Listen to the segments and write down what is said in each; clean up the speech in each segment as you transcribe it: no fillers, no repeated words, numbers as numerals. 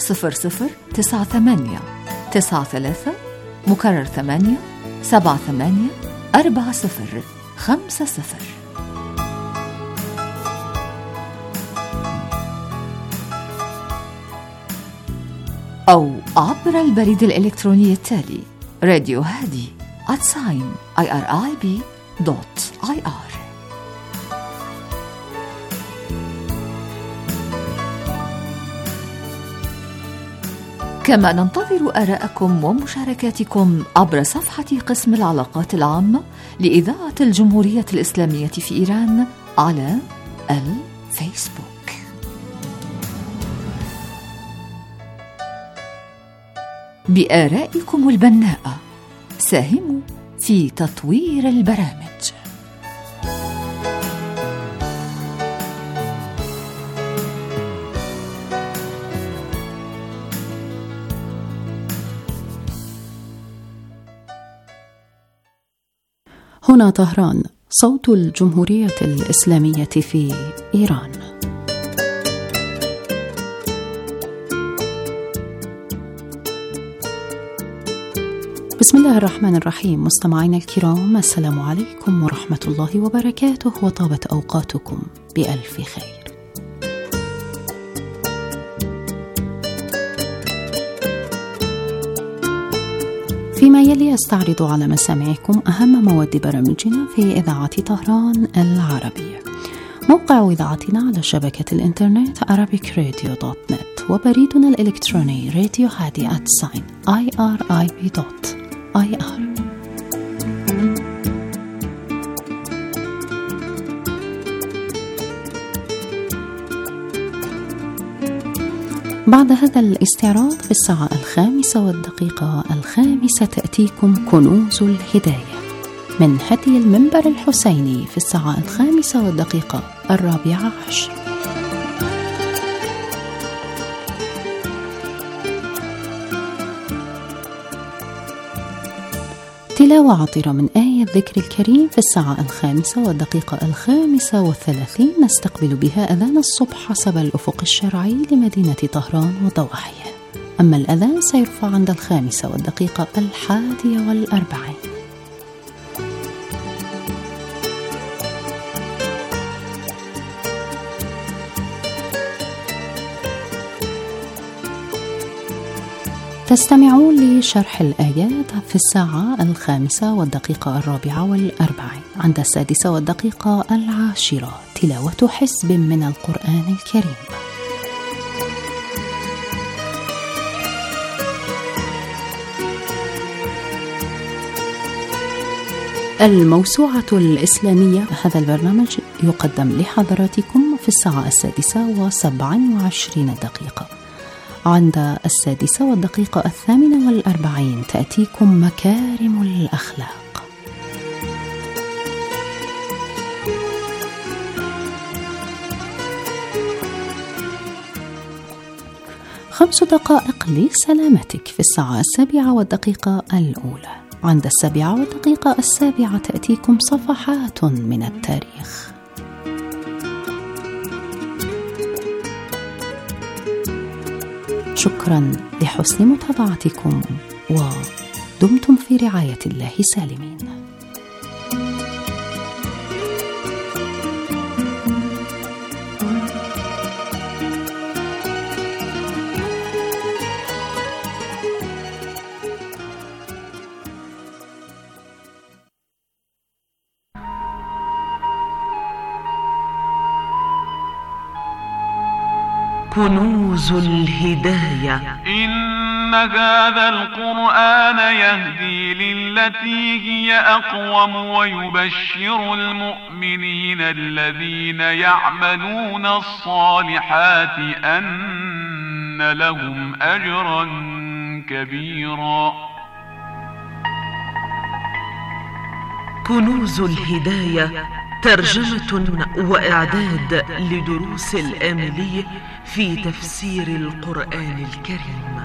0098 93 مكرر 8 78 40 50 أو عبر البريد الإلكتروني التالي radiohadi@irib.ir. كما ننتظر آراءكم ومشاركاتكم عبر صفحة قسم العلاقات العامة لإذاعة الجمهورية الإسلامية في إيران على الفيسبوك. بآرائكم البناءة ساهموا في تطوير البرامج. هنا طهران، صوت الجمهورية الإسلامية في إيران. بسم الله الرحمن الرحيم. مستمعينا الكرام، السلام عليكم ورحمة الله وبركاته، وطابت أوقاتكم بألف خير. فيما يلي أستعرض على مسامعكم أهم مواد برامجنا في إذاعة طهران العربية. موقع إذاعتنا على شبكة الإنترنت arabicradio.net، وبريدنا الإلكتروني radiohadi@irib.ir. بعد هذا الاستعراض في الساعة 5:05 تأتيكم كنوز الهداية من هدي المنبر الحسيني في الساعة 5:14. تلاوة عطرة من آية الذكر الكريم في الساعة 5:35 نستقبل بها أذان الصبح حسب الأفق الشرعي لمدينة طهران وضواحيها. أما الأذان سيرفع عند 5:41. تستمعون لشرح الآيات في الساعة 5:44. عند 6:10 تلاوة حزب من القرآن الكريم. الموسوعة الإسلامية، هذا البرنامج يقدم لحضراتكم في الساعة 6:27. عند 6:48 تأتيكم مكارم الأخلاق. خمس دقائق لسلامتك في الساعة 7:01. عند 7:07 تأتيكم صفحات من التاريخ. شكرا لحسن متابعتكم، ودمتم في رعاية الله سالمين. كنوز الهداية. إن هذا القرآن يهدي للتي هي أقوم ويبشر المؤمنين الذين يعملون الصالحات أن لهم أجرا كبيرا. كنوز الهداية، ترجمة وإعداد لدروس الآملي في تفسير القرآن الكريم.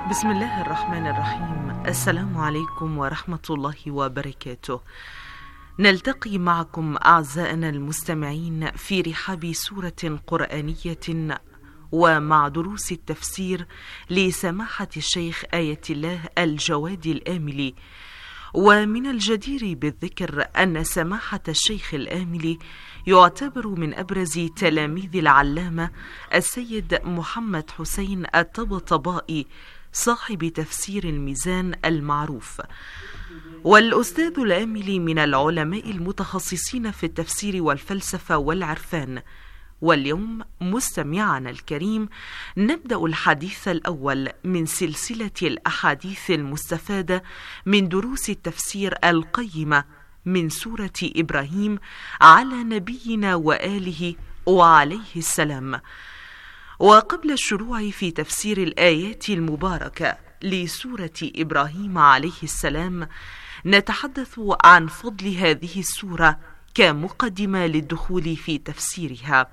بسم الله الرحمن الرحيم. السلام عليكم ورحمة الله وبركاته. نلتقي معكم أعزائنا المستمعين في رحاب سورة قرآنية ومع دروس التفسير لسماحة الشيخ آية الله الجواد الآملي. ومن الجدير بالذكر أن سماحة الشيخ الآملي يعتبر من أبرز تلاميذ العلامة السيد محمد حسين الطبطبائي صاحب تفسير الميزان المعروف. والأستاذ الآملي من العلماء المتخصصين في التفسير والفلسفة والعرفان. واليوم مستمعنا الكريم نبدأ الحديث الأول من سلسلة الأحاديث المستفادة من دروس التفسير القيمة من سورة إبراهيم على نبينا وآله وعليه السلام. وقبل الشروع في تفسير الآيات المباركة لسورة إبراهيم عليه السلام نتحدث عن فضل هذه السورة كمقدمة للدخول في تفسيرها.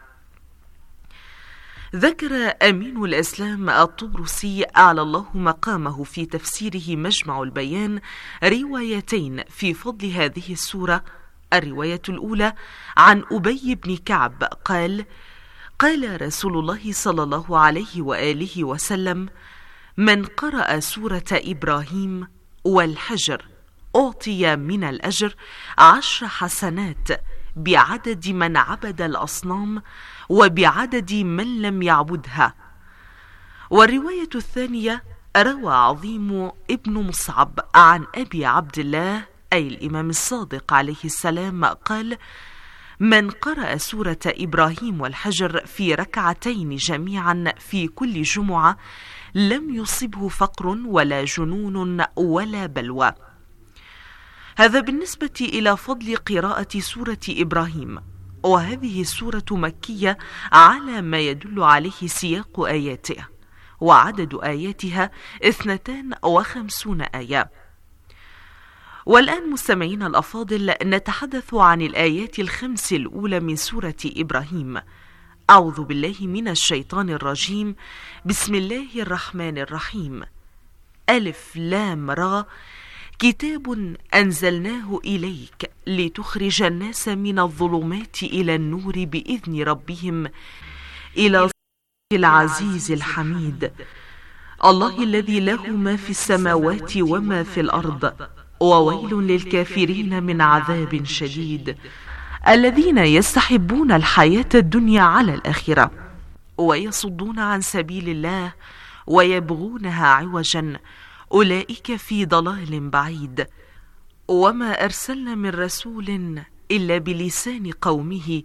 ذكر أمين الإسلام الطبرسي أعلى الله مقامه في تفسيره مجمع البيان روايتين في فضل هذه السورة. الرواية الأولى عن أبي بن كعب قال: قال رسول الله صلى الله عليه وآله وسلم: من قرأ سورة إبراهيم والحجر أعطي من الأجر 10 حسنات بعدد من عبد الأصنام وبعدد من لم يعبدها. والرواية الثانية روى عظيم ابن مصعب عن أبي عبد الله أي الإمام الصادق عليه السلام قال: من قرأ سورة إبراهيم والحجر في ركعتين جميعا في كل جمعة لم يصبه فقر ولا جنون ولا بلوى. هذا بالنسبة إلى فضل قراءة سورة إبراهيم. وهذه السورة مكية على ما يدل عليه سياق آياتها، وعدد آياتها 52 آية. والآن مستمعين الأفاضل نتحدث عن الآيات 5 الأولى من سورة إبراهيم. أعوذ بالله من الشيطان الرجيم. بسم الله الرحمن الرحيم. ألف لام را كتاب أنزلناه إليك لتخرج الناس من الظلمات إلى النور بإذن ربهم إلى صراط العزيز الحميد. الله الذي له ما في السماوات وما في الأرض وويل للكافرين من عذاب شديد الذين يستحبون الحياة الدنيا على الآخرة ويصدون عن سبيل الله ويبغونها عوجا أولئك في ضلال بعيد. وما أرسلنا من رسول إلا بلسان قومه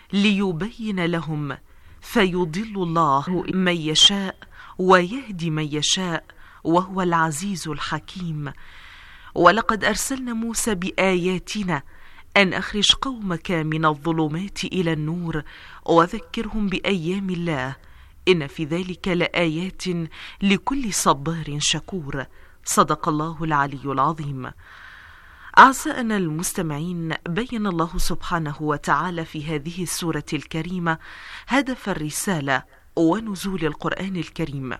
ليبين لهم فيضل الله من يشاء ويهدي من يشاء وهو العزيز الحكيم. ولقد أرسلنا موسى بآياتنا أن أخرج قومك من الظلمات إلى النور وذكرهم بأيام الله إن في ذلك لآيات لكل صبار شكور. صدق الله العلي العظيم. أعزائنا المستمعين، بين الله سبحانه وتعالى في هذه السورة الكريمة هدف الرسالة ونزول القرآن الكريم.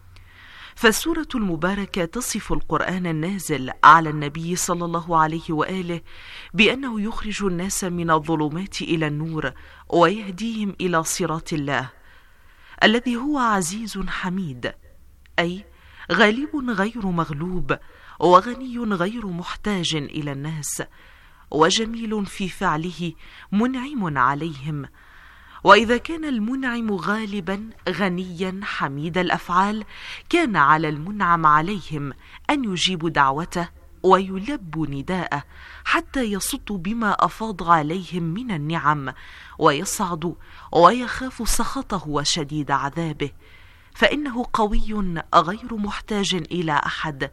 فالسورة المباركة تصف القرآن النازل على النبي صلى الله عليه وآله بأنه يخرج الناس من الظلمات إلى النور ويهديهم إلى صراط الله الذي هو عزيز حميد، أي غالب غير مغلوب وغني غير محتاج إلى الناس وجميل في فعله منعم عليهم. وإذا كان المنعم غالبا غنيا حميد الأفعال كان على المنعم عليهم أن يجيبوا دعوته ويلبوا نداءه حتى يصدوا بما أفاض عليهم من النعم ويصعدوا ويخافوا سخطه وشديد عذابه، فإنه قوي غير محتاج إلى أحد.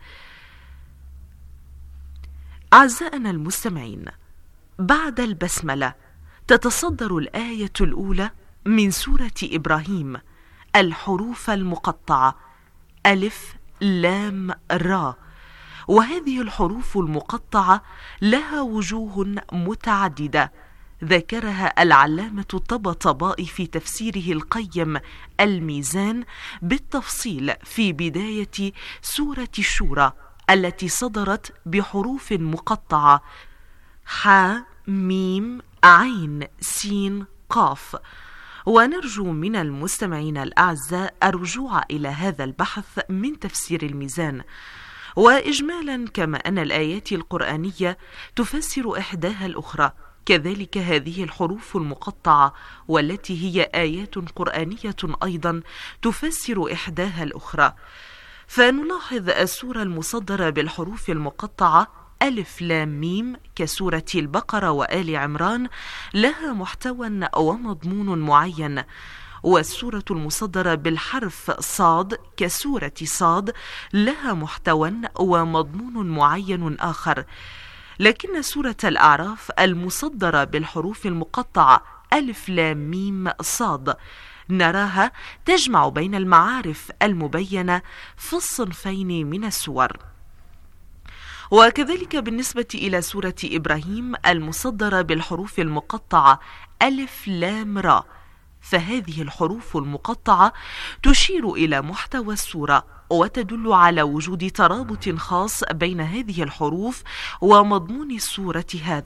أعزائنا المستمعين، بعد البسملة تتصدر الآية الأولى من سورة إبراهيم الحروف المقطعة ألف لام را، وهذه الحروف المقطعة لها وجوه متعددة ذكرها العلامة الطباطبائي في تفسيره القيم الميزان بالتفصيل في بداية سورة الشورى التي صدرت بحروف مقطعة حاء ميم عين سين قاف. ونرجو من المستمعين الأعزاء الرجوع إلى هذا البحث من تفسير الميزان. وإجمالا كما أن الآيات القرآنية تفسر إحداها الأخرى، كذلك هذه الحروف المقطعة والتي هي آيات قرآنية أيضا تفسر إحداها الأخرى. فنلاحظ السورة المصدرة بالحروف المقطعة ألف لام ميم كسورة البقرة وآل عمران لها محتوى ومضمون معين، والسورة المصدرة بالحرف صاد كسورة صاد لها محتوى ومضمون معين آخر. لكن سورة الأعراف المصدرة بالحروف المقطعة ألف لام ميم صاد نراها تجمع بين المعارف المبينة في الصنفين من السور. وكذلك بالنسبة إلى سورة إبراهيم المصدرة بالحروف المقطعة ألف لام را، فهذه الحروف المقطعة تشير إلى محتوى السورة وتدل على وجود ترابط خاص بين هذه الحروف ومضمون السورة.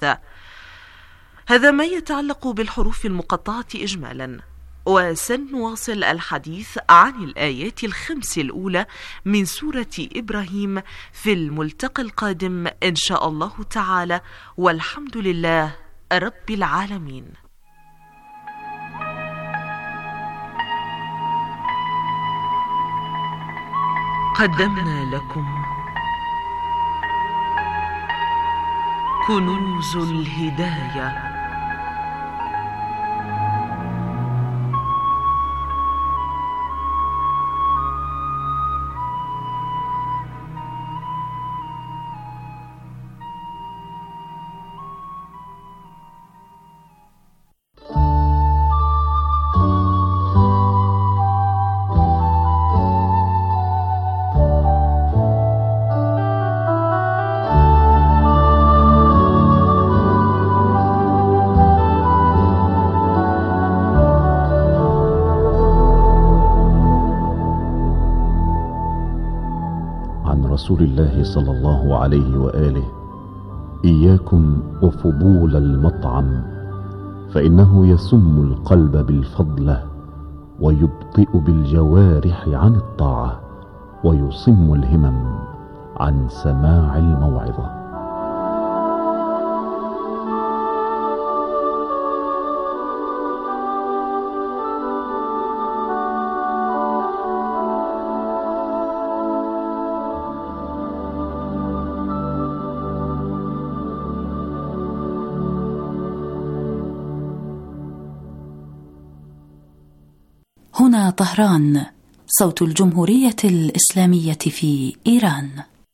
هذا ما يتعلق بالحروف المقطعة إجمالا. وسنواصل الحديث عن الآيات الخمس الأولى من سورة إبراهيم في الملتقى القادم إن شاء الله تعالى، والحمد لله رب العالمين. قدمنا لكم كنوز الهداية. رسول الله صلى الله عليه وآله: إياكم وفضول المطعم، فإنه يسم القلب بالفضلة ويبطئ بالجوارح عن الطاعة ويصم الهمم عن سماع الموعظة. هنا طهران، صوت الجمهورية الإسلامية في إيران.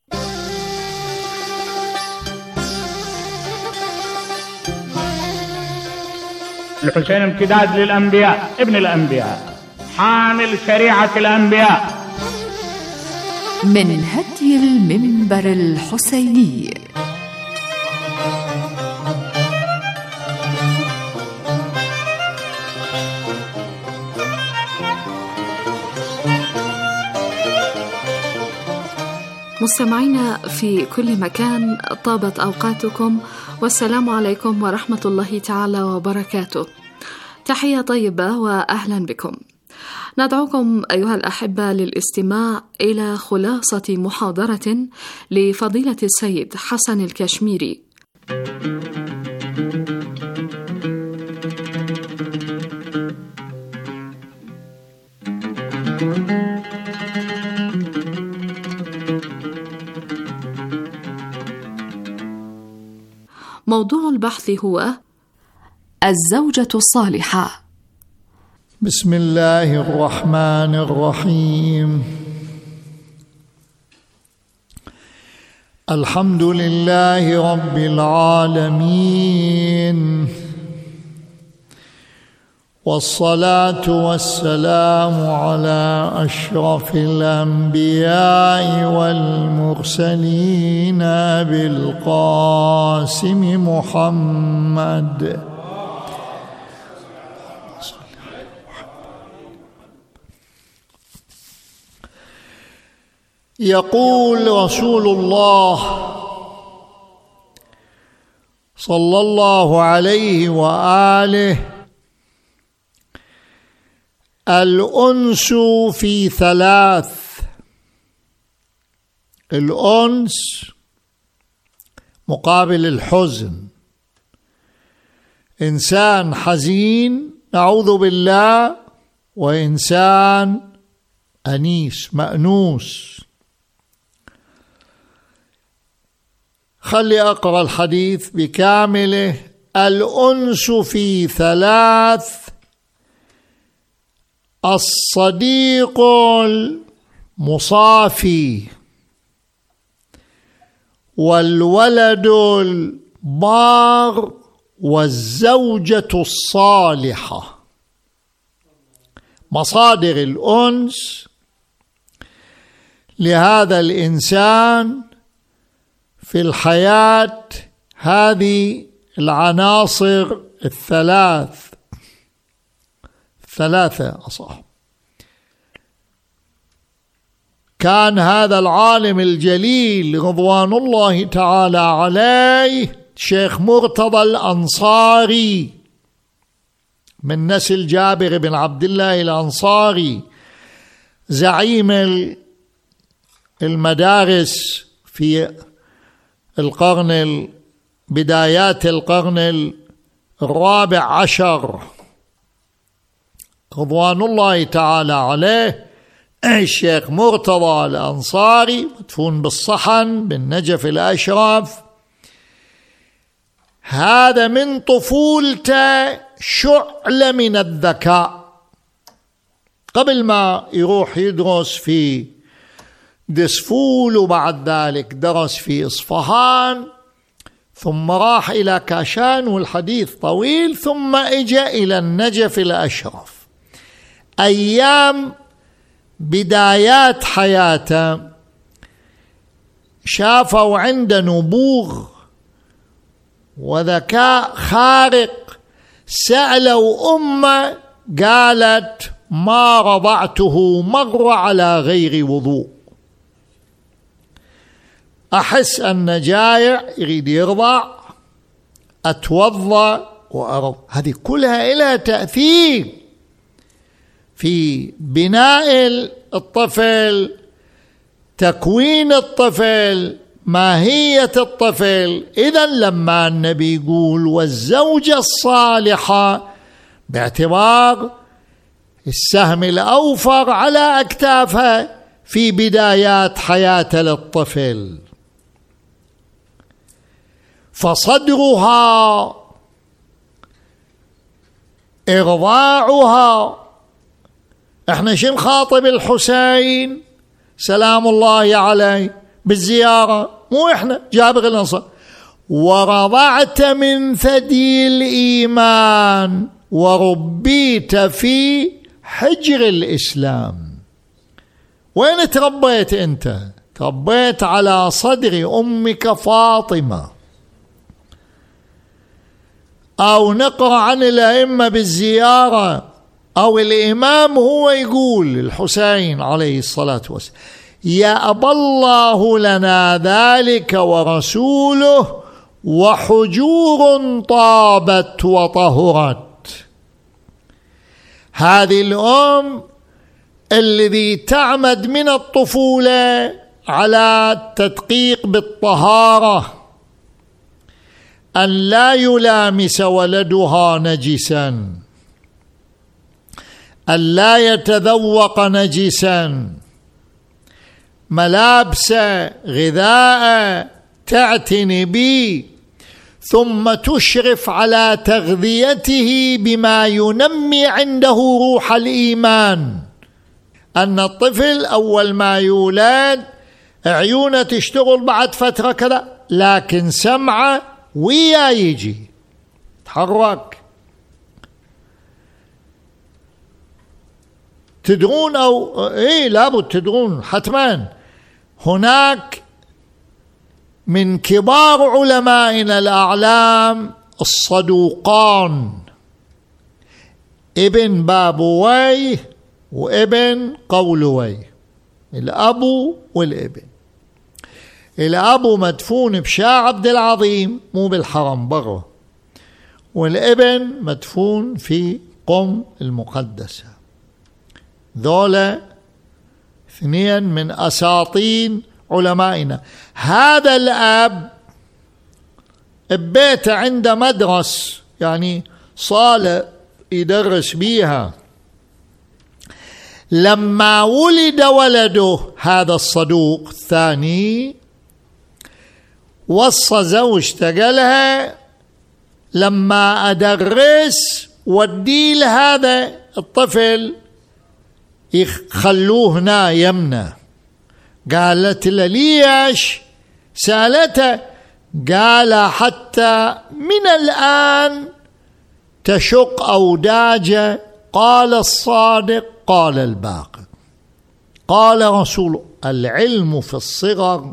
الحسين امتداد للأنبياء، ابن الأنبياء، حامل شريعة الأنبياء. من هدي المنبر الحسيني. مستمعينا في كل مكان، طابت أوقاتكم والسلام عليكم ورحمة الله تعالى وبركاته. تحية طيبة وأهلا بكم. ندعوكم أيها الأحبة للاستماع إلى خلاصة محاضرة لفضيلة السيد حسن الكشميري. موضوع البحث هو الزوجة الصالحة. بسم الله الرحمن الرحيم. الحمد لله رب العالمين، والصلاة والسلام على أشرف الأنبياء والمرسلين بالقاسم محمد يقول رسول الله صلى الله عليه وآله: الأنس في ثلاث. الأنس مقابل الحزن. إنسان حزين نعوذ بالله، وإنسان أنيس مأنوس. خلي أقرأ الحديث بكامله. الأنس في ثلاث: الصديق المصافي، والولد البار، والزوجة الصالحة. مصادر الأنس لهذا الإنسان في الحياة هذه العناصر الثلاثة أصح. كان هذا العالم الجليل رضوان الله تعالى عليه شيخ مرتضى الأنصاري من نسل جابر بن عبد الله الأنصاري، زعيم المدارس في بدايات القرن الرابع عشر رضوان الله تعالى عليه. الشيخ مرتضى الأنصاري مدفون بالصحن بالنجف الأشرف. هذا من طفولته شعلة من الذكاء. قبل ما يروح يدرس في دسفول، وبعد ذلك درس في إصفهان، ثم راح إلى كاشان، والحديث طويل، ثم إجا إلى النجف الأشرف. أيام بدايات حياته شافوا عنده نبوغ وذكاء خارق. سألوا أمه قالت: ما رضعته مرة على غير وضوء. أحس أن جايع يريد يرضع، أتوضأ وأرض. هذه كلها لها تأثير في بناء الطفل، تكوين الطفل، ماهية الطفل. إذن لما النبي يقول والزوجة الصالحة، باعتبار السهم الأوفر على أكتافها في بدايات حياة للطفل، فصدرها، إرضاعها. احنا شو نخاطب الحسين سلام الله عليه بالزيارة؟ مو احنا، جابر الأنصاري: ورضعت من ثدي الإيمان وربيت في حجر الإسلام. وين تربيت أنت؟ تربيت على صدر أمك فاطمة. أو نقرأ عن الأئمة بالزيارة، أو الإمام هو يقول الحسين عليه الصلاة والسلام: يا أبى الله لنا ذلك ورسوله، وحجور طابت وطهرت. هذه الأم الذي تعمد من الطفولة على التدقيق بالطهارة، أن لا يلامس ولدها نجسا، أن لا يتذوق نجسا، ملابس، غذاء، تعتني به، ثم تشرف على تغذيته بما ينمي عنده روح الإيمان. أن الطفل أول ما يولد عيونه تشتغل بعد فترة كذا، لكن سمعه ويا يجي تحرك. تدرون أو إيه لابد تدرون حتما، هناك من كبار علمائنا الأعلام الصدوقان، ابن بابويه وابن قولويه. الأب والابن. الأب مدفون بشاه عبد العظيم، مو بالحرم برا، والابن مدفون في قم المقدسة. ذولا اثنين من أساطين علمائنا. هذا الأب ببيته عنده مدرس، يعني صالة يدرس بيها. لما ولد ولده هذا الصدوق الثاني وصى زوجته قالها لما أدرس ودي لهذا الطفل يخلوه هنا يمنى. قالت له ليش؟ سألته، قال حتى من الآن تشق أوداجه. قال الصادق قال الباقر. قال رسول العلم في الصغر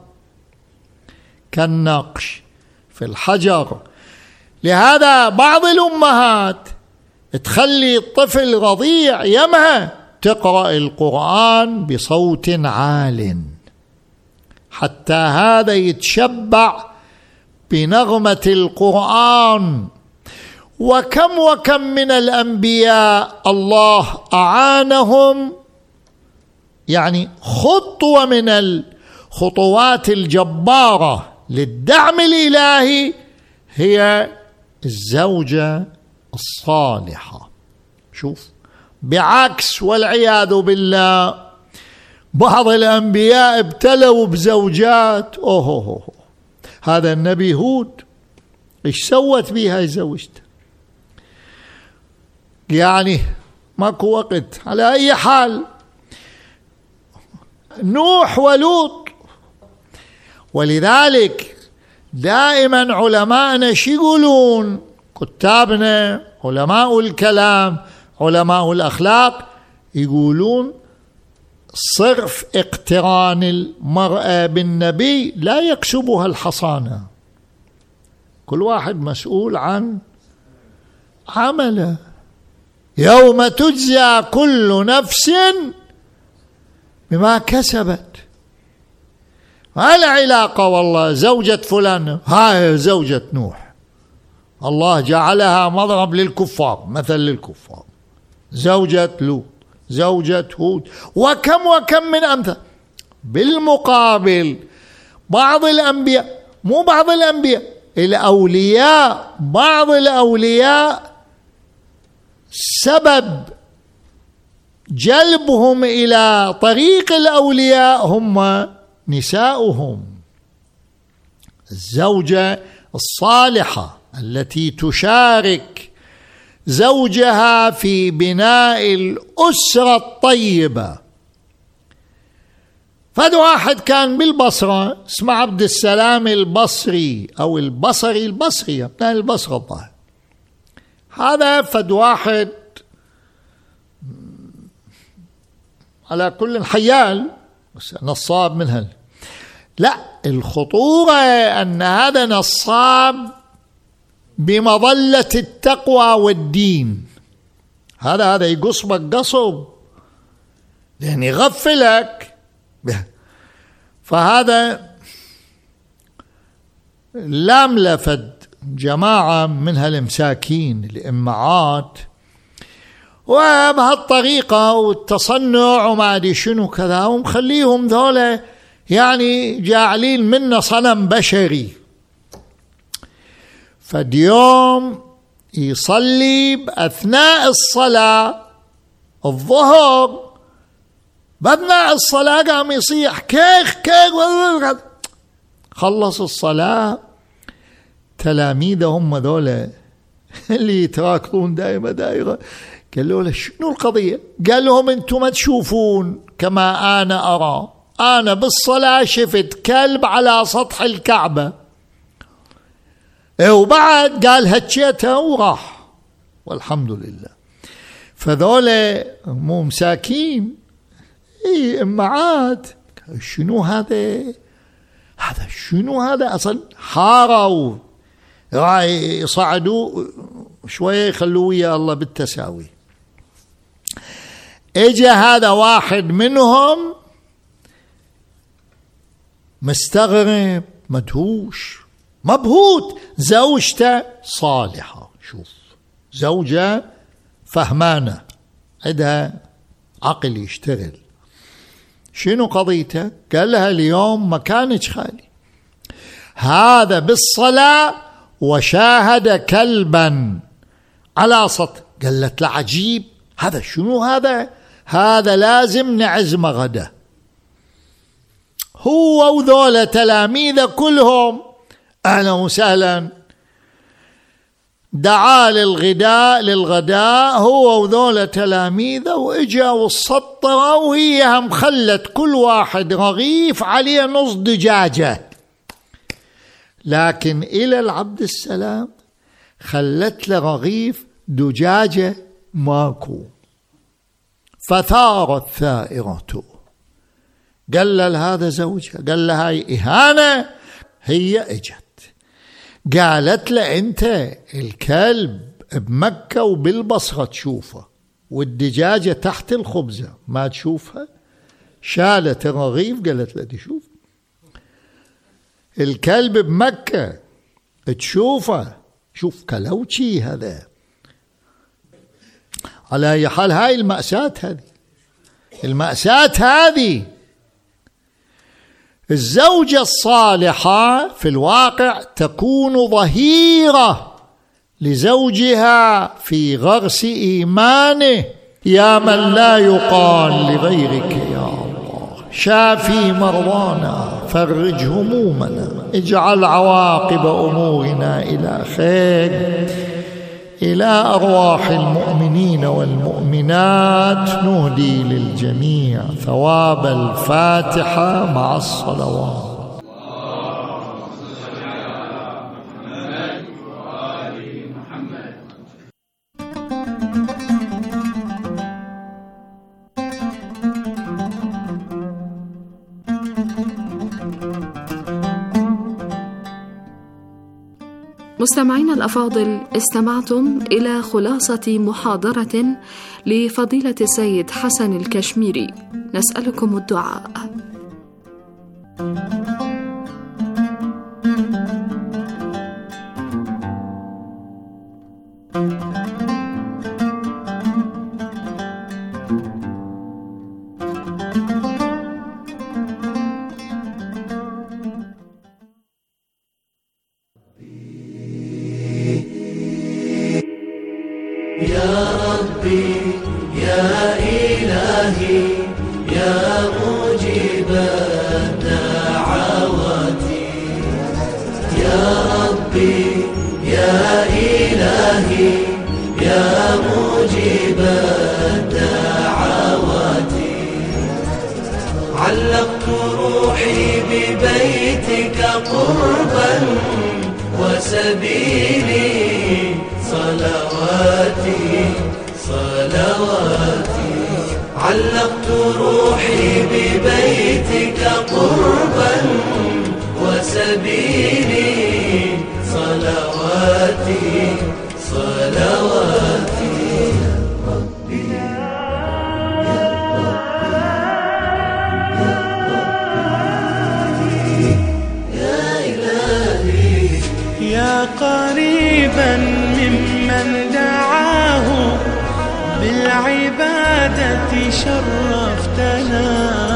كالنقش في الحجر. لهذا بعض الأمهات تخلي الطفل رضيع يمها تقرأ القرآن بصوت عال حتى هذا يتشبع بنغمة القرآن. وكم من الأنبياء الله أعانهم، يعني خطوة من الخطوات الجبارة للدعم الإلهي هي الزوجة الصالحة. شوف، بعكس والعياذ بالله بعض الأنبياء ابتلوا بزوجات. هذا النبي هود إيش سوت بها زوجته؟ يعني ماكو وقت. على أي حال نوح ولوط. ولذلك دائما علماءنا شو يقولون؟ كتابنا علماء الكلام علماء الأخلاق يقولون صرف اقتران المرأة بالنبي لا يكسبها الحصانة. كل واحد مسؤول عن عمله. يوم تجزى كل نفس بما كسبت. ما له علاقة والله زوجة فلان، هاي زوجة نوح الله جعلها مضرب للكفار، مثل للكفار. زوجة لوط، زوجة هود، وكم من أمثال. بالمقابل بعض الأنبياء، مو بعض الأنبياء، الأولياء، بعض الأولياء سبب جلبهم إلى طريق الأولياء هم نساؤهم. الزوجة الصالحة التي تشارك زوجها في بناء الأسرة الطيبة. فهذا واحد كان بالبصرة اسمه عبد السلام البصري أو البصري ابن البصرة الظاهر. هذا فد واحد على كل حيال نصاب منها. لا، الخطورة أن هذا نصاب بمظلة التقوى والدين. هذا يقصبك قصب لأن يغفلك. فهذا لاملفت جماعة من هالمساكين الإمعات وبهالطريقة والتصنع وما أدري شنو كذا، ومخليهم ذولا يعني جاعلين منا صنم بشري. فاليوم يصلي بأثناء الصلاة الظهر، بأثناء الصلاة قام يصيح كيخ كيخ. خلص الصلاة تلاميذهم ذولا اللي يتراكضون دائما دائرة قالوا له شنو القضية؟ قال لهم انتم ما تشوفون كما أنا أرى. أنا بالصلاة شفت كلب على سطح الكعبة، وبعد قال هتشيتها وراح والحمد لله. فذولا مو مساكين إمعات. شنو هذا شنو هذا أصلا؟ حاروا يصعدوا شوية يخلوا ويا الله بالتساوي. اجى هذا واحد منهم مستغرب مدهوش مبهوت. زوجته صالحة، شوف زوجة فهمانة عندها عقل يشتغل. شنو قضيته؟ قال لها اليوم مكانك خالي. هذا بالصلاة وشاهد كلبا على سطح. قالت له عجيب، هذا شنو هذا لازم نعزمه غدا. هو وذولا تلاميذه كلهم أهلا وسهلا، دعا للغداء هو وذولا تلاميذه، وإجا والسطرة وهي هم خلت كل واحد رغيف عليه نص دجاجة، لكن إلى العبد السلام خلت له رغيف دجاجة ماكو. فثارت ثائرته. قال له هذا زوجها، قال له هاي إهانة. هي اجت قالت له انت الكلب بمكة وبالبصرة تشوفه والدجاجة تحت الخبزة ما تشوفها. شالت الرغيف قالت له تشوف الكلب بمكة تشوفه، شوف كلوشي هذا. على أي حال هاي المأساة هذه الزوجة الصالحة في الواقع تكون ظهيرة لزوجها في غرس إيمانه. يا من لا يقال لغيرك يا الله، شافي مرضانا فرج همومنا، اجعل عواقب أمورنا إلى خير. إلى أرواح المؤمنين والمؤمنات نهدي للجميع ثواب الفاتحة مع الصلوات. مستمعينا الأفاضل، استمعتم إلى خلاصة محاضرة لفضيلة السيد حسن الكشميري. نسألكم الدعاء. علقت روحي ببيتك قربا وسبيلي صلواتي علقت روحي ببيتك قربا وسبيلي صلواتي قريبا ممن دعاه بالعبادة شرفتنا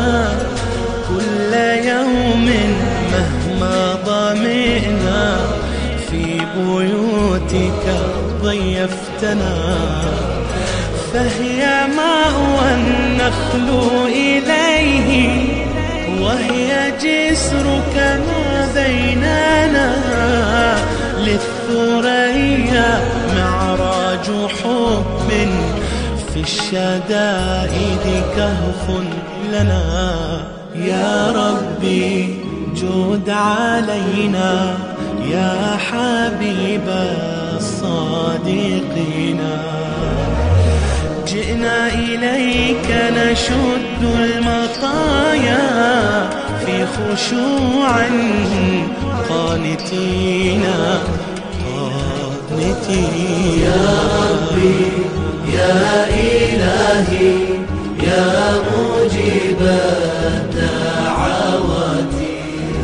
كل يوم مهما ضمئنا في بيوتك ضيفتنا فهي مأوى النخل إليه وهي جسرك ما بيننا للثريا معراج حب في الشدائد كهف لنا يا ربي جود علينا يا حبيب الصادقين جئنا إليك نشد المطايا في خشوع قانتين يا ربي يا إلهي يا مجيب الدعوات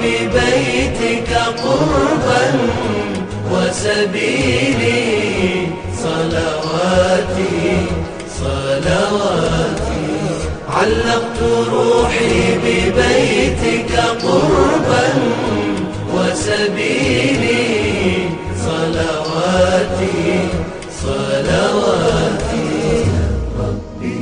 ببيتك قربا وسبيلي صلواتي صلواتي. علقت روحي ببيتك قربا وسبيلي صلواتي صلواتي. ربي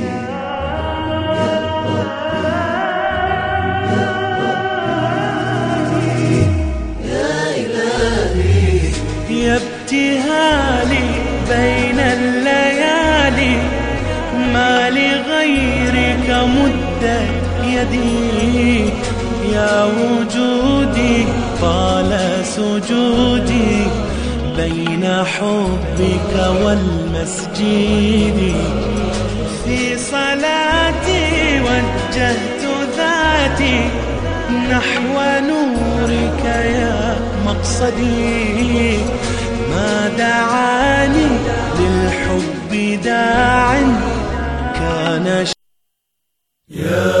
يا إلهي يا ابتهالي بين الليالي، ما لغيرك مدت يدي، يا وجودي طال سجودي بين حبك والمسجد. في صلاتي وجهت ذاتي نحو نورك يا مقصدي، ما دعاني للحب داع كان يا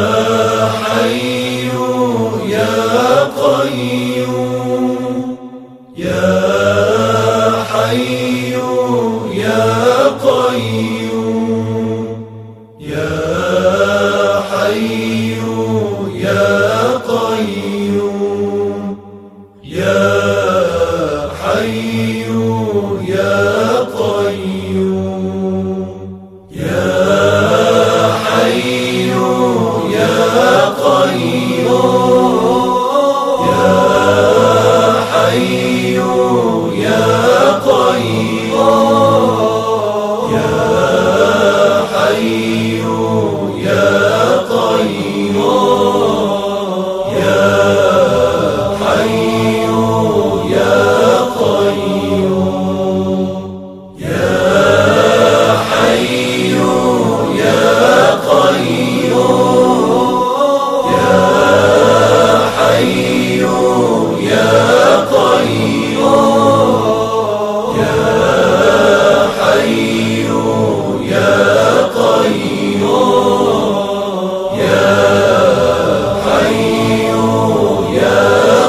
حي يا قيوم يا حي يا قيوم يا حي يا قيوم يا حي يا قيوم يا حي يا قيوم يا حي يا قيوم يا حي يا قيوم يا حي يا قيوم يا حي يا قيوم يا حي يا قيوم يا حي يا قيوم يا حي يا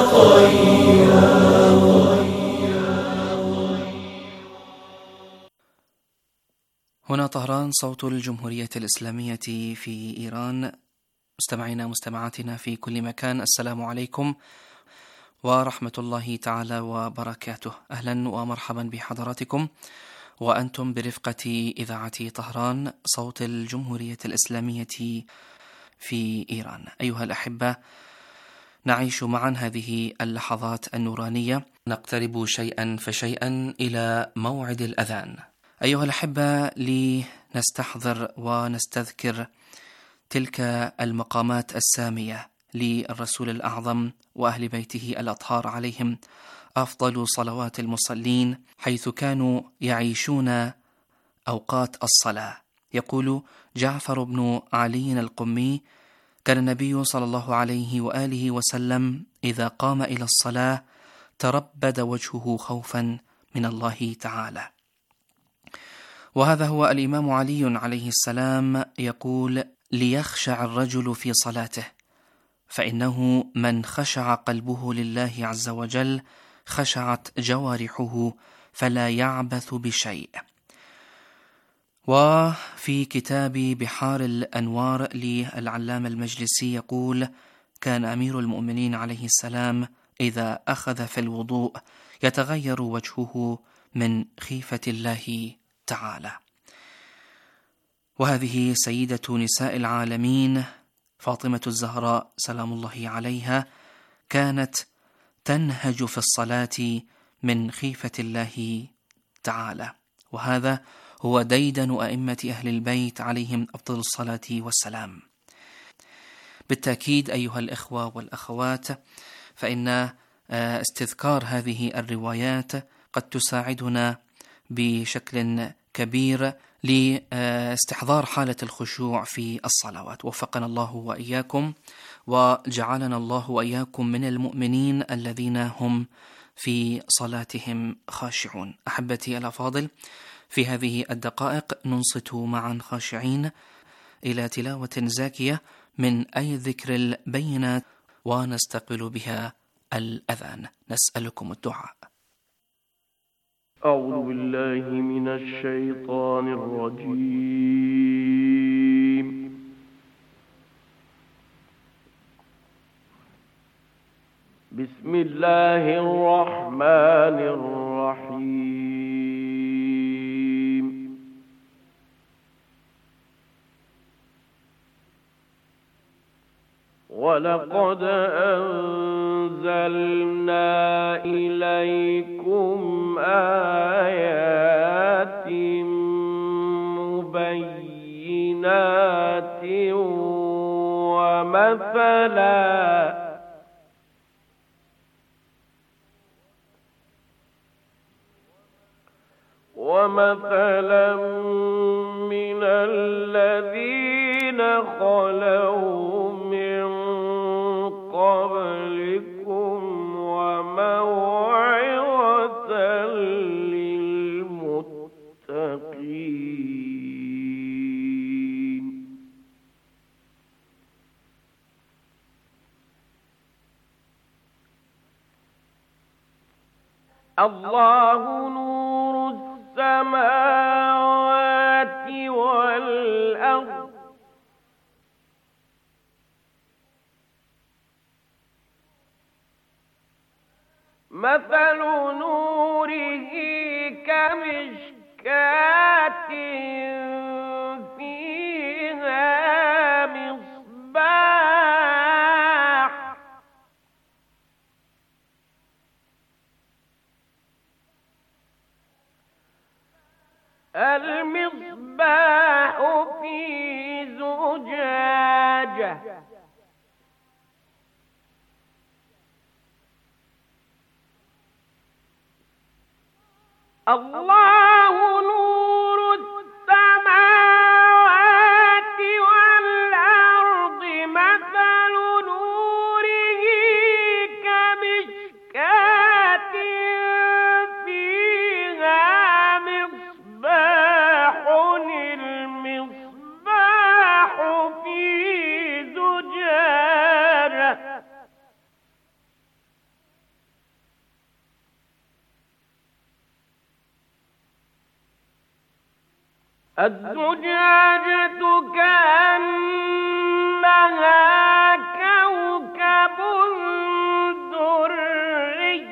هنا طهران، صوت الجمهورية الإسلامية في إيران. مستمعينا مستمعاتنا في كل مكان، السلام عليكم ورحمة الله تعالى وبركاته. أهلا ومرحبا بحضراتكم وأنتم برفقة إذاعة طهران، صوت الجمهورية الإسلامية في إيران. أيها الأحبة، نعيش معا هذه اللحظات النورانية، نقترب شيئا فشيئا إلى موعد الأذان. أيها الأحبة، لنستحضر ونستذكر تلك المقامات السامية للرسول الأعظم وأهل بيته الأطهار عليهم أفضل صلوات المصلين، حيث كانوا يعيشون أوقات الصلاة. يقول جعفر بن علي القمي: كان النبي صلى الله عليه وآله وسلم إذا قام إلى الصلاة تربد وجهه خوفا من الله تعالى. وهذا هو الإمام علي عليه السلام يقول: ليخشع الرجل في صلاته، فإنه من خشع قلبه لله عز وجل خشعت جوارحه فلا يعبث بشيء. وفي كتاب بحار الأنوار للعلامة المجلسي يقول: كان أمير المؤمنين عليه السلام إذا أخذ في الوضوء يتغير وجهه من خيفة الله تعالى. وهذه سيدة نساء العالمين فاطمة الزهراء سلام الله عليها كانت تنهج في الصلاة من خيفة الله تعالى، وهذا هو ديدن أئمة أهل البيت عليهم أفضل الصلاة والسلام. بالتأكيد أيها الإخوة والأخوات، فإن استذكار هذه الروايات قد تساعدنا بشكل كبير لاستحضار حالة الخشوع في الصلوات. وفقنا الله وإياكم، وجعلنا الله وإياكم من المؤمنين الذين هم في صلاتهم خاشعون. أحبتي الأفاضل، في هذه الدقائق ننصت معا خاشعين إلى تلاوة زاكية من أي ذكر البينات ونستقبل بها الأذان. نسألكم الدعاء. أعوذ بالله من الشيطان الرجيم. بسم الله الرحمن الرحيم. ولقد أنزلنا إليكم آيات مبينات ومثلا من الذين خلوا من قبلكم وموعظة للمتقين. الله نور السماوات والأرض مثل نوره كمشكاة فيها مصباح المصباح في زجاجة الله نور السماوات والأرض مثل نوره كمشكاة فيها مصباح المصباح في زجاجة الزجاجة كأنها كوكب دري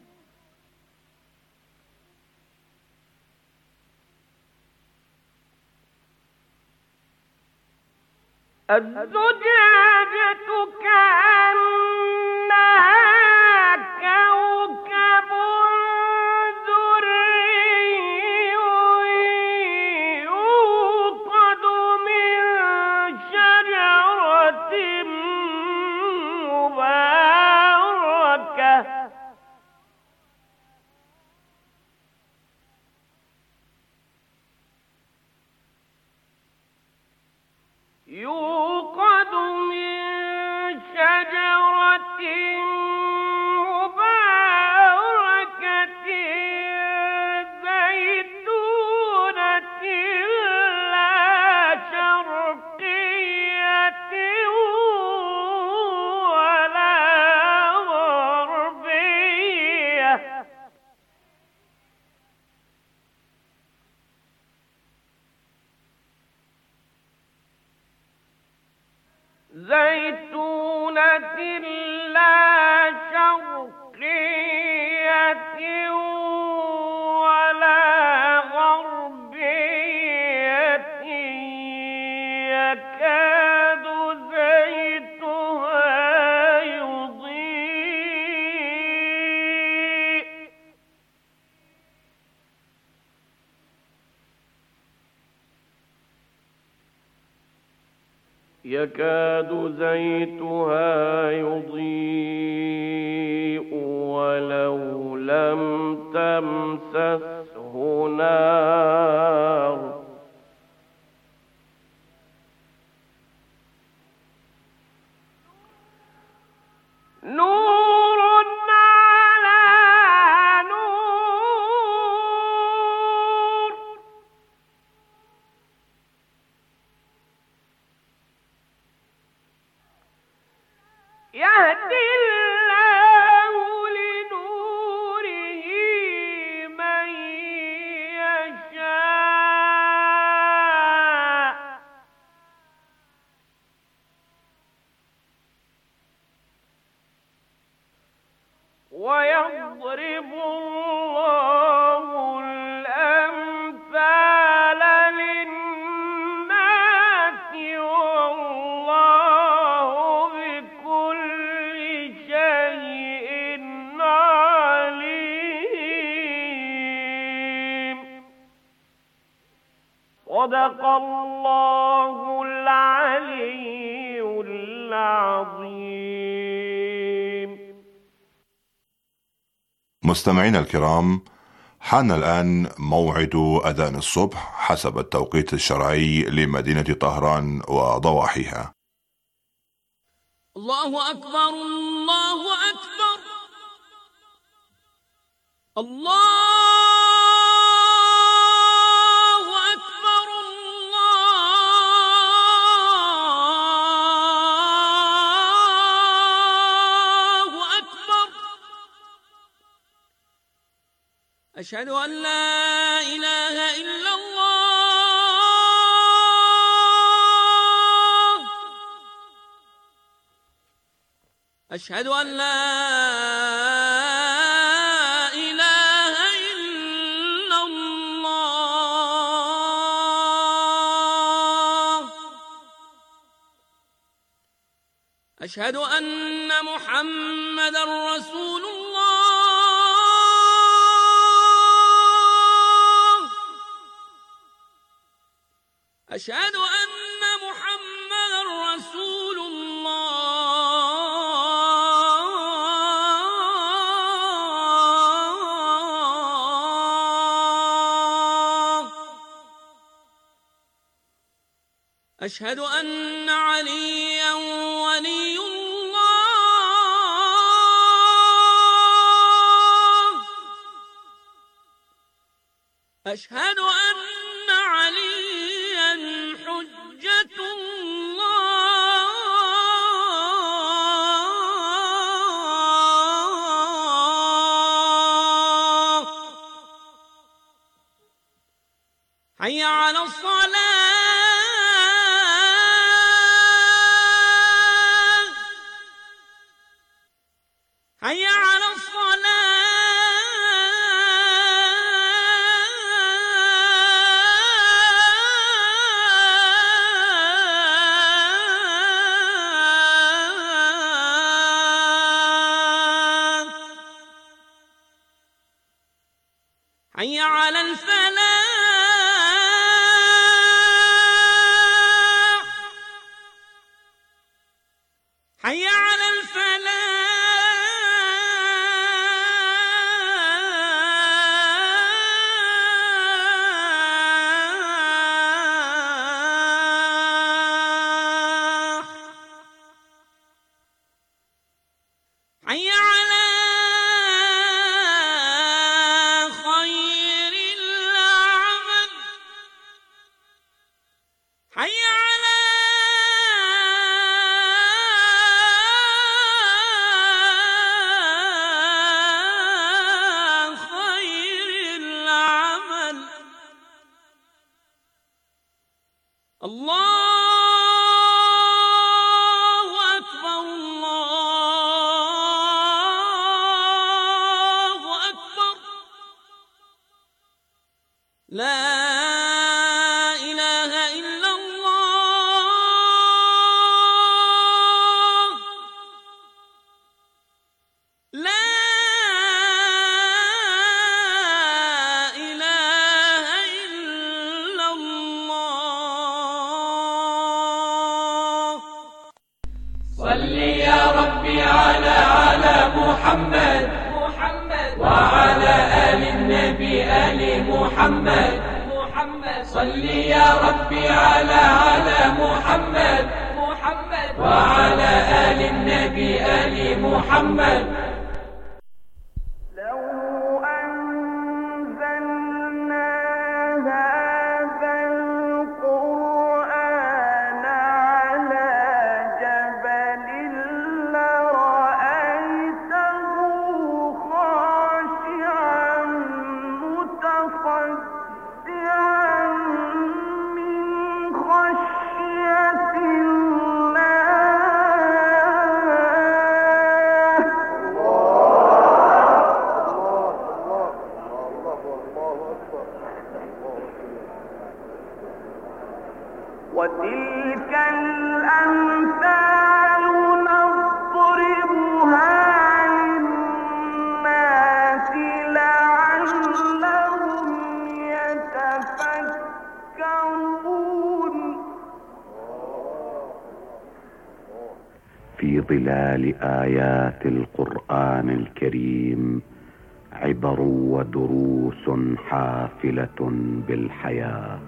الزجاجة كأنها كوكب دري يوقد من شجرة مباركة يوقد من شجرة مباركة زيتونة لا شرقية ولا غربية زيتونة لا شرقية ولا غربية يكاد زيتها يضيء ولو لم تمسسه نار نور على نور يهدي ويضرب الله الأمثال للناس والله بكل شيء عليم. صدق الله العلي العظيم. مستمعينا الكرام، حان الآن موعد أذان الصبح حسب التوقيت الشرعي لمدينة طهران وضواحيها. الله أكبر الله أكبر الله أكبر الله أكبر. أشهد أن لا إله إلا الله. أشهد أن لا إله إلا الله. أشهد أن محمدًا رسول الله. أشهد أن محمدًا رسول الله. أشهد أن عليًّا ولي الله. أشهد أن عليًّا حجة الله. حي على الصلاة. حي على الصلاة. حي على الفلاح. حي على الفلاح. حي على خير العمل. حي على خير العمل. الله أكبر الله أكبر. لا إله إلا الله. لا إله إلا الله. صل يا ربي على محمد وعلى آل النبي آل محمد. صل يا ربي على محمد وعلى آل النبي آل محمد. الله خلال آيات القرآن الكريم عبر ودروس حافلة بالحياة.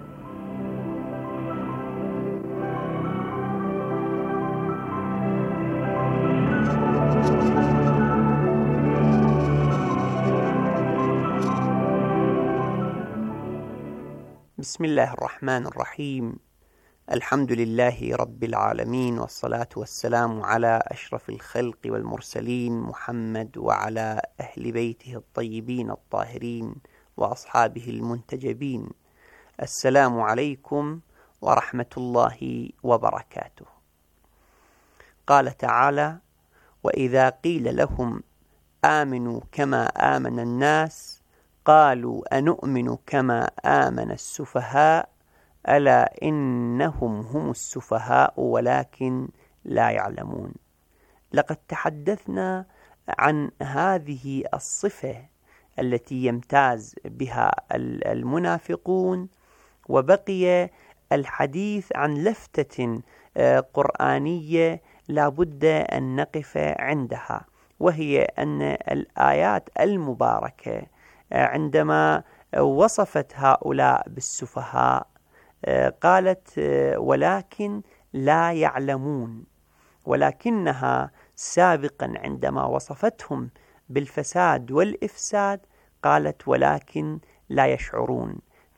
بسم الله الرحمن الرحيم. الحمد لله رب العالمين، والصلاة والسلام على أشرف الخلق والمرسلين محمد وعلى أهل بيته الطيبين الطاهرين وأصحابه المنتجبين. السلام عليكم ورحمة الله وبركاته. قال تعالى: وإذا قيل لهم آمنوا كما آمن الناس قالوا أنؤمن كما آمن السفهاء ألا إنهم هم السفهاء ولكن لا يعلمون. لقد تحدثنا عن هذه الصفة التي يمتاز بها المنافقون، وبقي الحديث عن لفتة قرآنية لا بد أن نقف عندها، وهي أن الآيات المباركة عندما وصفت هؤلاء بالسفهاء قالت ولكن لا يعلمون، ولكنها سابقا عندما وصفتهم بالفساد والإفساد قالت ولكن لا يشعرون.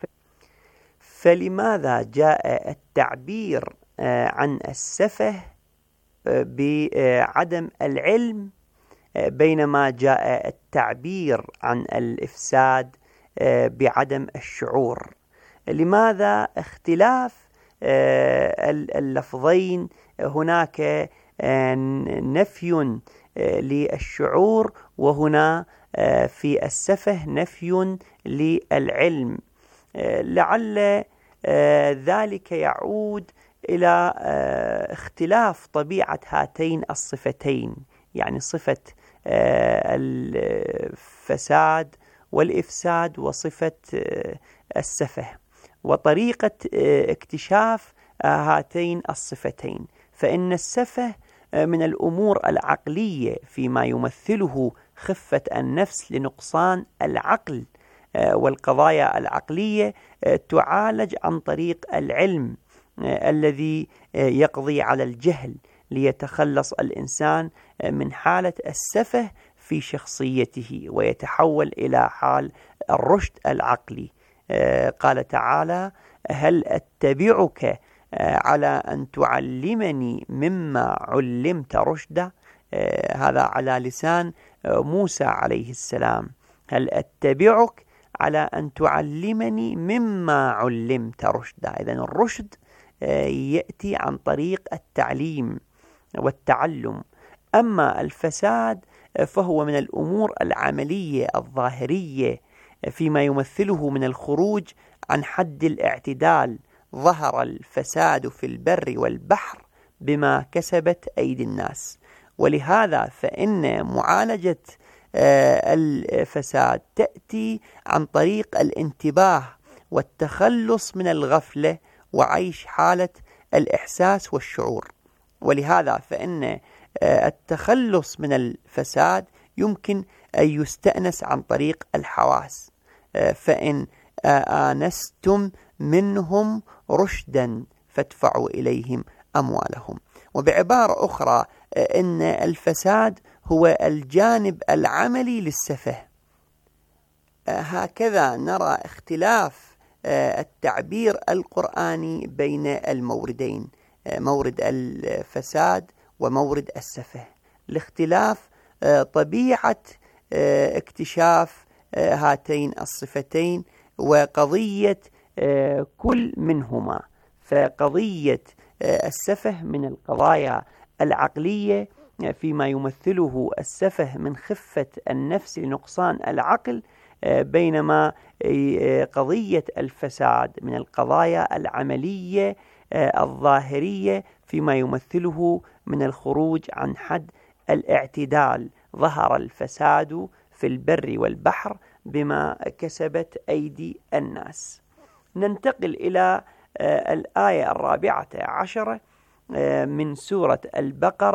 فلماذا جاء التعبير عن السفه بعدم العلم بينما جاء التعبير عن الإفساد بعدم الشعور؟ لماذا اختلاف اللفظين؟ هناك نفي للشعور، وهنا في السفه نفي للعلم. لعل ذلك يعود إلى اختلاف طبيعة هاتين الصفتين، يعني صفة الفساد والإفساد وصفة السفه، وطريقة اكتشاف هاتين الصفتين. فإن السفه من الأمور العقلية فيما يمثله خفة النفس لنقصان العقل، والقضايا العقلية تعالج عن طريق العلم الذي يقضي على الجهل ليتخلص الإنسان من حالة السفه في شخصيته ويتحول إلى حال الرشد العقلي. قال تعالى: هل أتبعك على أن تعلمني مما علمت رشدا؟ هذا على لسان موسى عليه السلام. هل أتبعك على أن تعلمني مما علمت رشدا؟ إذن الرشد يأتي عن طريق التعليم والتعلم. أما الفساد فهو من الأمور العملية الظاهرية فيما يمثله من الخروج عن حد الاعتدال. ظهر الفساد في البر والبحر بما كسبت أيدي الناس، ولهذا فإن معالجة الفساد تأتي عن طريق الانتباه والتخلص من الغفلة وعيش حالة الإحساس والشعور. ولهذا فإن التخلص من الفساد يمكن أن يستأنس عن طريق الحواس. فإن آنستم منهم رشدا فادفعوا إليهم أموالهم. وبعبارة أخرى إن الفساد هو الجانب العملي للسفه. هكذا نرى اختلاف التعبير القرآني بين الموردين، مورد الفساد ومورد السفه، لاختلاف طبيعة اكتشاف هاتين الصفتين وقضية كل منهما. فقضية السفه من القضايا العقلية فيما يمثله السفه من خفة النفس لنقصان العقل، بينما قضية الفساد من القضايا العملية الظاهرية فيما يمثله من الخروج عن حد الاعتدال. ظهر الفساد في البر والبحر بما كسبت أيدي الناس. ننتقل إلى الآية 14 من سورة البقرة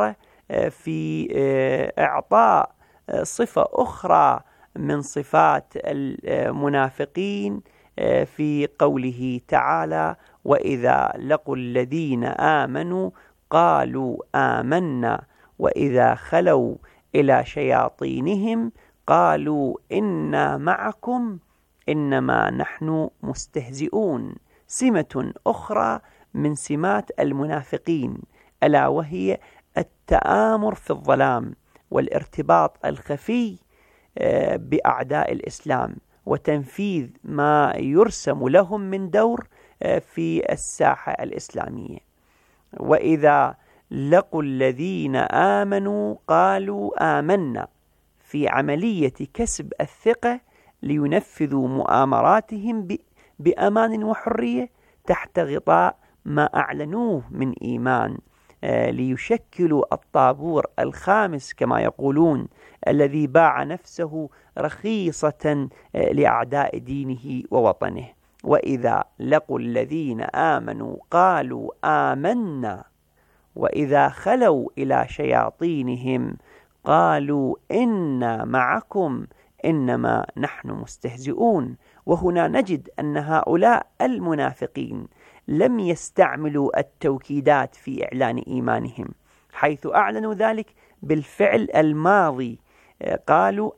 في إعطاء صفة أخرى من صفات المنافقين في قوله تعالى: وإذا لقوا الذين آمنوا قالوا آمنا وإذا خلوا إلى شياطينهم قالوا إنا معكم إنما نحن مستهزئون. سمة أخرى من سمات المنافقين ألا وهي التآمر في الظلام والارتباط الخفي بأعداء الإسلام وتنفيذ ما يرسم لهم من دور في الساحة الإسلامية. وإذا لقوا الذين آمنوا قالوا آمنا، في عملية كسب الثقة لينفذوا مؤامراتهم بأمان وحرية تحت غطاء ما أعلنوه من إيمان، ليشكلوا الطابور الخامس كما يقولون الذي باع نفسه رخيصة لأعداء دينه ووطنه. وإذا لقوا الذين آمنوا قالوا آمنا وإذا خلوا إلى شياطينهم قالوا إنا معكم إنما نحن مستهزئون. وهنا نجد أن هؤلاء المنافقين لم يستعملوا التوكيدات في إعلان إيمانهم، حيث أعلنوا ذلك بالفعل الماضي. قالوا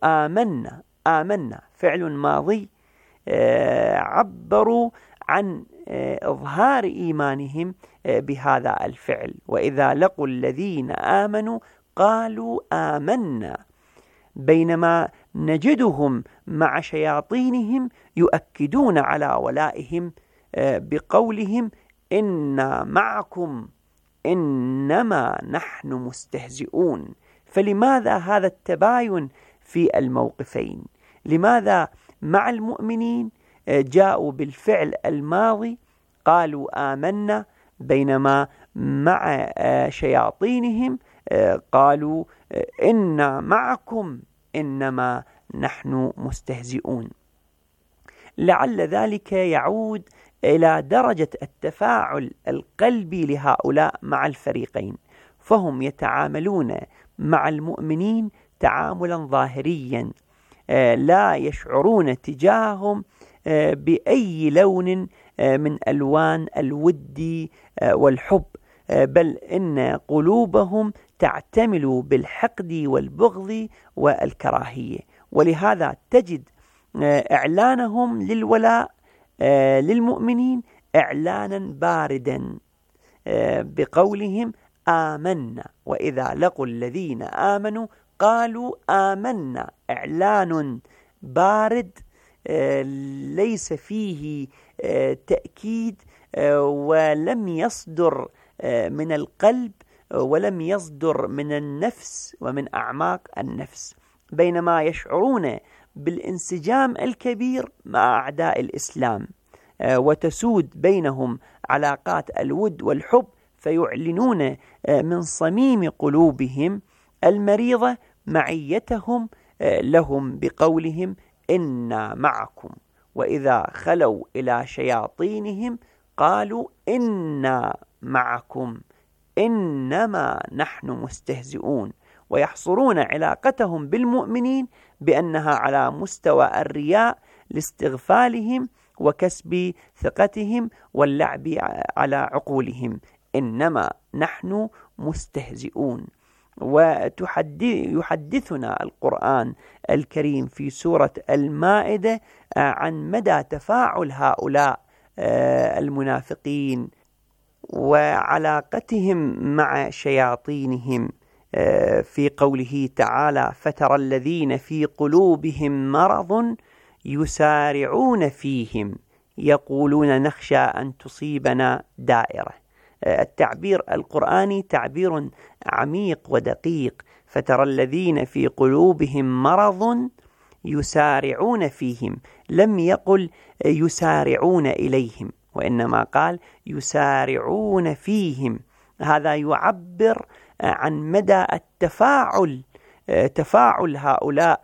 آمنا فعل ماضي، عبروا عن إظهار إيمانهم بهذا الفعل. وإذا لقوا الذين آمنوا قالوا آمنا، بينما نجدهم مع شياطينهم يؤكدون على ولائهم بقولهم إنا معكم إنما نحن مستهزئون. فلماذا هذا التباين في الموقفين؟ لماذا مع المؤمنين جاءوا بالفعل الماضي قالوا آمنا، بينما مع شياطينهم قالوا إنا معكم إنما نحن مستهزئون؟ لعل ذلك يعود إلى درجة التفاعل القلبي لهؤلاء مع الفريقين، فهم يتعاملون مع المؤمنين تعاملا ظاهريا، لا يشعرون تجاههم بأي لون من ألوان الود والحب، بل إن قلوبهم تعتمل بالحقد والبغض والكراهية. ولهذا تجد إعلانهم للولاء للمؤمنين إعلانا باردا بقولهم آمنا وإذا لقوا الذين آمنوا قالوا آمنا، إعلان بارد ليس فيه تأكيد، ولم يصدر من القلب ولم يصدر من النفس ومن أعماق النفس، بينما يشعرون بالانسجام الكبير مع أعداء الإسلام وتسود بينهم علاقات الود والحب، فيعلنون من صميم قلوبهم المريضة معيتهم لهم بقولهم إنا معكم. وإذا خلوا إلى شياطينهم قالوا إنا معكم إنما نحن مستهزئون، ويحصرون علاقتهم بالمؤمنين بأنها على مستوى الرياء لاستغفالهم وكسب ثقتهم واللعب على عقولهم. إنما نحن مستهزئون. ويحدثنا القرآن الكريم في سورة المائدة عن مدى تفاعل هؤلاء المنافقين وعلاقتهم مع شياطينهم في قوله تعالى: فترى الذين في قلوبهم مرض يسارعون فيهم يقولون نخشى أن تصيبنا دائرة. التعبير القرآني تعبير عميق ودقيق. فترى الذين في قلوبهم مرض يسارعون فيهم، لم يقل يسارعون إليهم، وإنما قال يسارعون فيهم. هذا يعبر عن مدى تفاعل هؤلاء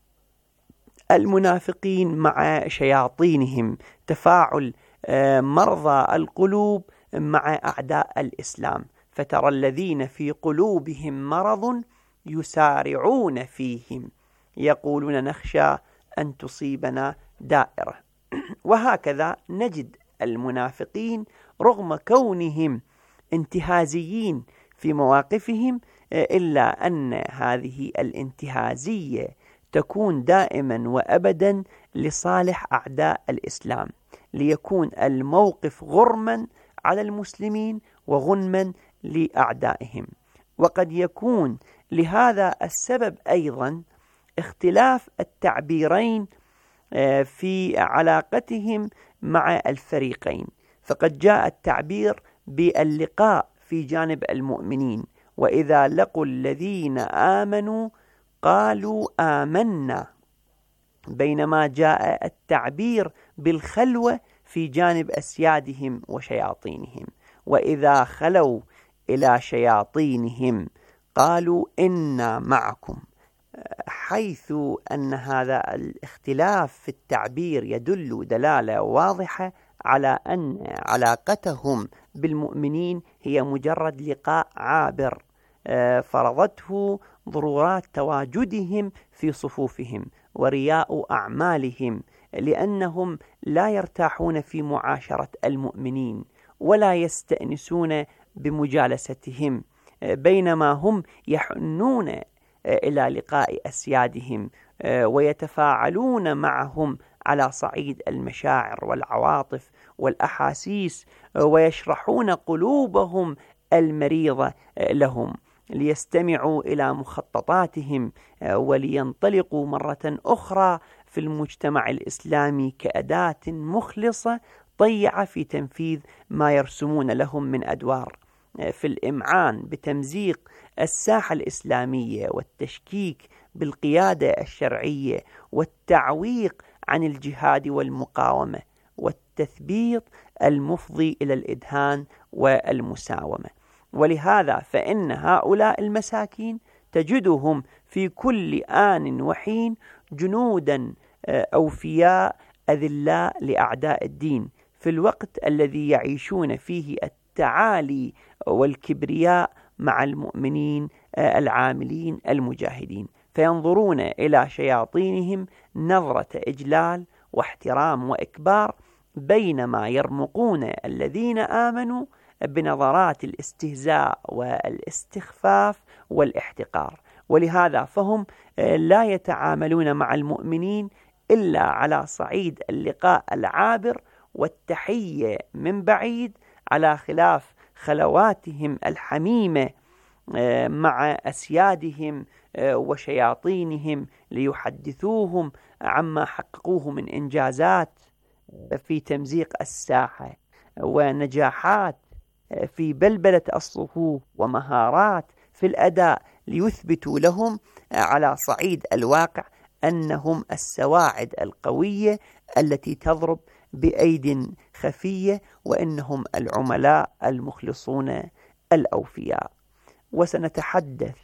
المنافقين مع شياطينهم، تفاعل مرضى القلوب مع أعداء الإسلام. فترى الذين في قلوبهم مرض يسارعون فيهم يقولون نخشى أن تصيبنا دائرة. وهكذا نجد المنافقين رغم كونهم انتهازيين في مواقفهم، إلا أن هذه الانتهازية تكون دائما وأبدا لصالح أعداء الإسلام، ليكون الموقف غرما على المسلمين وغنما لأعدائهم. وقد يكون لهذا السبب أيضا اختلاف التعبيرين في علاقتهم مع الفريقين، فقد جاء التعبير باللقاء في جانب المؤمنين، وإذا لقوا الذين آمنوا قالوا آمنا، بينما جاء التعبير بالخلوة في جانب أسيادهم وشياطينهم، وإذا خلوا إلى شياطينهم قالوا إنا معكم، حيث أن هذا الاختلاف في التعبير يدل دلالة واضحة على أن علاقتهم بالمؤمنين هي مجرد لقاء عابر فرضته ضرورات تواجدهم في صفوفهم ورياء أعمالهم، لأنهم لا يرتاحون في معاشرة المؤمنين ولا يستأنسون بمجالستهم، بينما هم يحنون إلى لقاء أسيادهم ويتفاعلون معهم على صعيد المشاعر والعواطف والأحاسيس، ويشرحون قلوبهم المريضة لهم ليستمعوا إلى مخططاتهم ولينطلقوا مرة أخرى في المجتمع الإسلامي كأداة مخلصة طيعة في تنفيذ ما يرسمون لهم من أدوار، في الإمعان بتمزيق الساحة الإسلامية والتشكيك بالقيادة الشرعية والتعويق عن الجهاد والمقاومة والتثبيط المفضي إلى الإدهان والمساومة. ولهذا فإن هؤلاء المساكين تجدهم في كل آن وحين جنودا أوفياء أذلاء لأعداء الدين، في الوقت الذي يعيشون فيه التعالي والكبرياء مع المؤمنين العاملين المجاهدين، فينظرون إلى شياطينهم نظرة إجلال واحترام وإكبار، بينما يرمقون الذين آمنوا بنظرات الاستهزاء والاستخفاف والاحتقار. ولهذا فهم لا يتعاملون مع المؤمنين إلا على صعيد اللقاء العابر والتحية من بعيد، على خلاف خلواتهم الحميمة مع أسيادهم وشياطينهم ليحدثوهم عما حققوه من إنجازات في تمزيق الساحة ونجاحات في بلبلة الصفوف ومهارات في الأداء، ليثبتوا لهم على صعيد الواقع أنهم السواعد القوية التي تضرب بأيد خفية، وإنهم العملاء المخلصون الأوفياء. وسنتحدث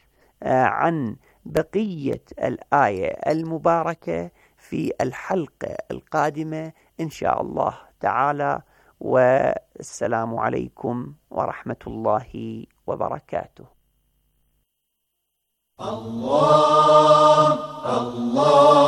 عن بقية الآية المباركة في الحلقة القادمة إن شاء الله تعالى، والسلام عليكم ورحمة الله وبركاته. الله الله